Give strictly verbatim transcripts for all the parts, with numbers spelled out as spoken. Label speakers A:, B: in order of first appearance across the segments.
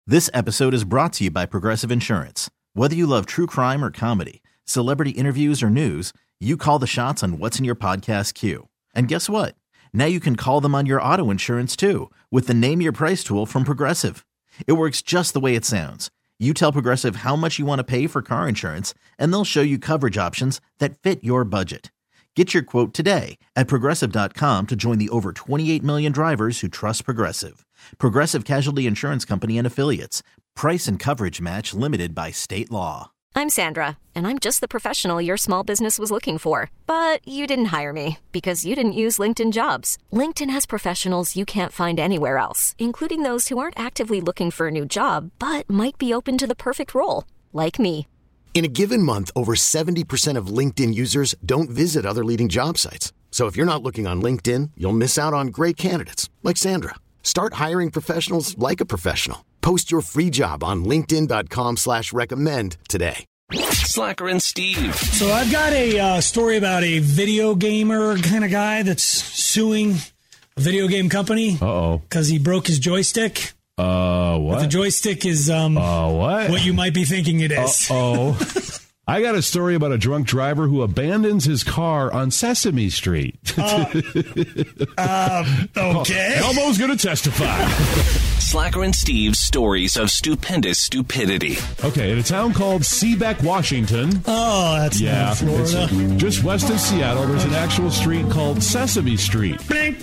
A: This episode is brought to you by Progressive Insurance. Whether you love true crime or comedy, celebrity interviews or news, you call the shots on what's in your podcast queue. And guess what? Now you can call them on your auto insurance too with the Name Your Price tool from Progressive. It works just the way it sounds. You tell Progressive how much you want to pay for car insurance, and they'll show you coverage options that fit your budget. Get your quote today at Progressive dot com to join the over twenty-eight million drivers who trust Progressive. Progressive Casualty Insurance Company and Affiliates. Price and coverage match limited by state law.
B: I'm Sandra, and I'm just the professional your small business was looking for. But you didn't hire me because you didn't use LinkedIn Jobs. LinkedIn has professionals you can't find anywhere else, including those who aren't actively looking for a new job, but might be open to the perfect role, like me.
C: In a given month, over seventy percent of LinkedIn users don't visit other leading job sites. So if you're not looking on LinkedIn, you'll miss out on great candidates like Sandra. Start hiring professionals like a professional. Post your free job on linkedin dot com slash recommend today.
D: Slacker and Steve.
E: So I've got a uh, story about a video gamer kind of guy that's suing a video game company.
F: Uh-oh.
E: Because he broke his joystick.
F: Uh, what?
E: But the joystick is um,
F: uh, what?
E: what you might be thinking it is.
F: Oh, I got a story about a drunk driver who abandons his car on Sesame Street.
E: uh, uh, okay.
F: Elmo's going to testify.
D: Slacker and Steve's stories of stupendous stupidity.
F: Okay, in a town called Seabeck, Washington.
E: Oh, that's
F: yeah,
E: not Florida.
F: It's just west of Seattle, there's an actual street called Sesame Street.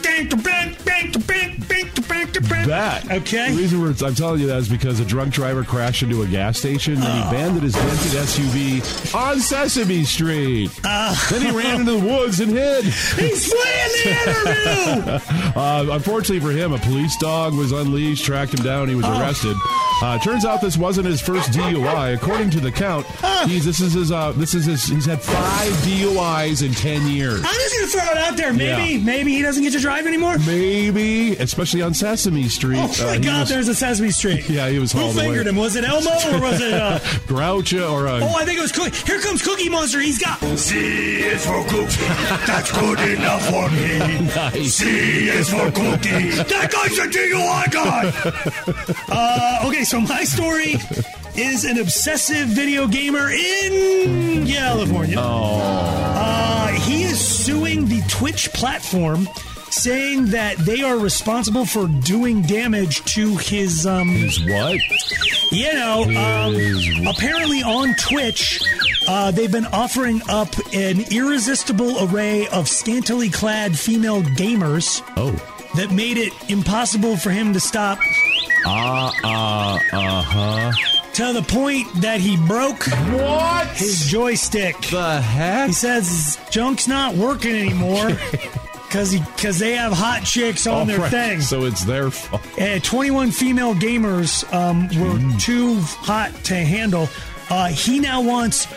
F: That.
E: Okay.
F: The reason we're, I'm telling you that is because a drunk driver crashed into a gas station and he abandoned his rented S U V on Sesame Street.
E: Uh,
F: then he ran into the woods and hid.
E: He's fleeing the interview!
F: uh, unfortunately for him, a police dog was unleashed, tracked him down, he was
E: oh.
F: arrested. Uh, turns out this wasn't his first D U I. According to the count,
E: uh,
F: he's this is his uh, this is his he's had five D U Is in ten years.
E: I'm just gonna throw it out there. Maybe
F: yeah.
E: maybe he doesn't get to drive anymore.
F: Maybe, especially on Sesame Street.
E: Oh my
F: uh,
E: God,
F: was,
E: there's a Sesame Street.
F: Yeah, he was hauled
E: Who fingered
F: away.
E: him? Was it Elmo or was it uh,
F: Groucho or uh,
E: oh, I think it was Cookie. Here comes Cookie Monster. He's got C is for Cookie. That's good enough for me.
F: Nice.
E: C is for Cookie. That guy's a D U I guy. uh, okay, so my story is an obsessive video gamer in California.
F: Oh.
E: Uh, he is suing the Twitch platform, saying that they are responsible for doing damage to his um
F: his what?
E: You know, um,
F: his...
E: apparently on Twitch, uh, they've been offering up an irresistible array of scantily clad female gamers.
F: Oh.
E: That made it impossible for him to stop.
F: Uh, uh, uh-huh.
E: To the point that he broke
F: what?
E: his joystick.
F: The heck?
E: He says his junk's not working anymore because he because they have hot chicks on
F: oh,
E: their
F: right.
E: thing.
F: So it's their fault.
E: Uh, twenty-one female gamers um, were mm. too hot to handle. Uh, he now wants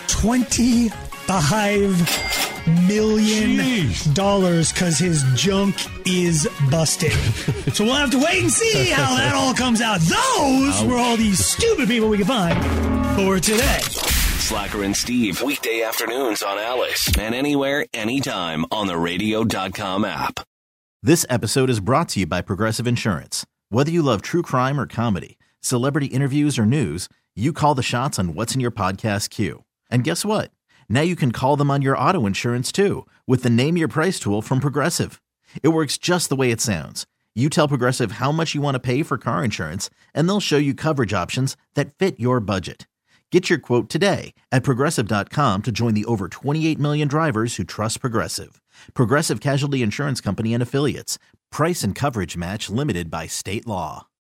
E: twenty-five million dollars because his junk is busted. So we'll have to wait and see how that all comes out. Those Ouch. were all these stupid people we could find for today.
D: Slacker and Steve, weekday afternoons on Alice, and anywhere, anytime on the radio dot com app.
A: This episode is brought to you by Progressive Insurance. Whether you love true crime or comedy, celebrity interviews or news, you call the shots on what's in your podcast queue. And guess what? Now you can call them on your auto insurance too with the Name Your Price tool from Progressive. It works just the way it sounds. You tell Progressive how much you want to pay for car insurance, and they'll show you coverage options that fit your budget. Get your quote today at Progressive dot com to join the over twenty-eight million drivers who trust Progressive. Progressive Casualty Insurance Company and Affiliates. Price and coverage match limited by state law.